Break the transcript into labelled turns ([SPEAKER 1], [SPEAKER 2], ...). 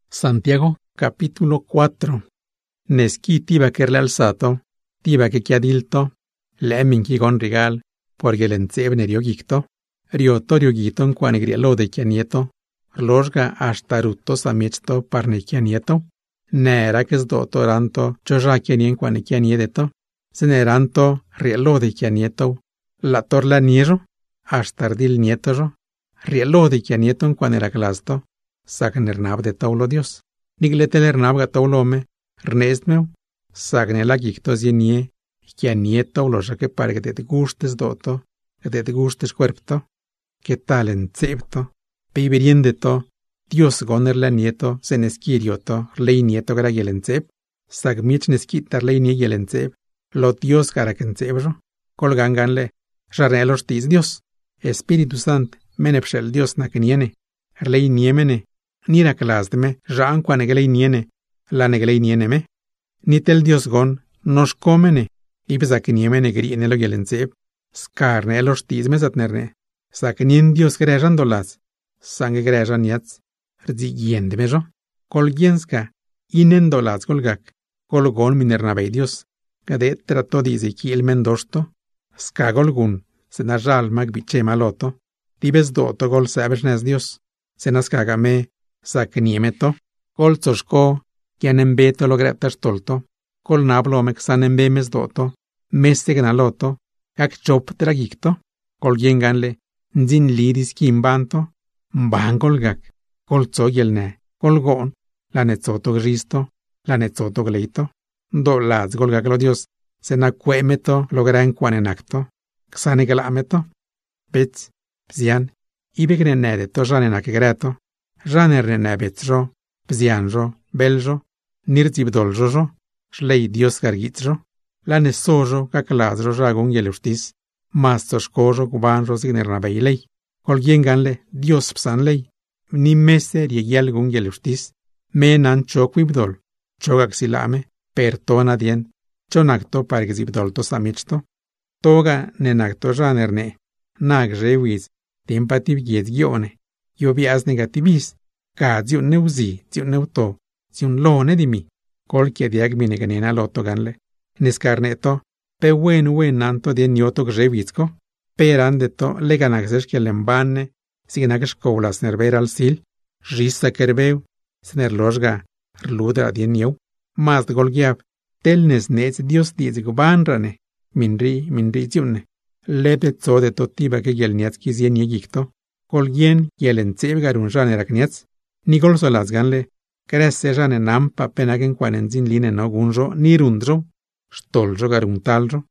[SPEAKER 1] Santiago capítulo 4. Neschi tiba che alzato, tiba che chiadilto, lemminchi con rigal, porque l'enzebne riogicto, rioto riogito quane grielo de chianieto, losga hasta rutto samichto parne chianieto, nera che sdoto ranto, choja chianien quane chianiedeto, se ne ranto rielo de chianieto, la torla niero, hasta ardil nietojo, rielo de chianieto quane era clasto, sacan ernab de taulo Dios. Nigletel ernab ga taulo me, rnestmeu, sagne la gictos yenie, que nieto lo que para que te gustes doto, que te gustes cuerpto, que tal encepto, peiberien to, Dios goner la nieto, se nesquirioto, lei nieto gara yelencep, sagmich nesquitar lei nie yelencep, lo Dios gara kencebro, colganganle, jarnelos tis Dios, Espíritu Sant, menepshel Dios na keniene, lei niemene, nira klasdme, jan qua negelei niene, la negelei niene me, nitel Dios gon, nos comene, ibsa keniemene grienelo yelencep, scarne los tismes atnerne, sakenien Dios grejandolas, sange grejan yats, rzigiendemejo, colgienska, inendolas golgak, colgon minernabei Dios, gade trato dizi kiel mendosto, skagolgun, senajal magbiche maloto, tibes doto gol sabesnes Dios, senaskagame, sakniemeto, kol tsoshko, kianembeto logretas tolto, kol nablo meksanembemes doto, mestegnaloto, jak chop tragicto, kol yenganle, nzin lidis kimbanto, mbangolgak, kol tsoyelne, kol gon, la netzoto gristo, la netzoto gleito, do laz golgak lo Dios, senacuemeto logran quanenacto, xanegalameto, bets, psian, ibegnenedeto janenak greto, Janerne betro, psianjo, beljo, nirzibdoljojo, shlei Dios gargitjo, la nesojo, caclasjo, jagon yelustis, mastoshkojo, cubanjo, signernabei, colgienganle, Dios psanlei, ni mese riegialgun yelustis, menan choquibdol, chogaxilame, pertona dien, chonacto pargzibdolto samichto, toga nenacto janerne, nag rewiz, timpativ gione. Io vias negativis, ca ziun neuzi, ziun neuto, ziun lone di mi, colchie diag mi neganena lotto ganle, nescarneto, pe wen nanto di nioto grevizco, per andeto leganaxes que lembanne, signax colas nerver al sil, risa kerbeu, snerlosga, rludra di nieu, mas golgiab, telnes nez Dios dizig banrane, minri ziunne, lebe de totiba que yelniatski zien yegicto, colgien yelenceb garun janerakniats, nigol solasganle, crese jane nampa penagen quanenzin line no gunjo, ni rundjo, stoljo garun taljo,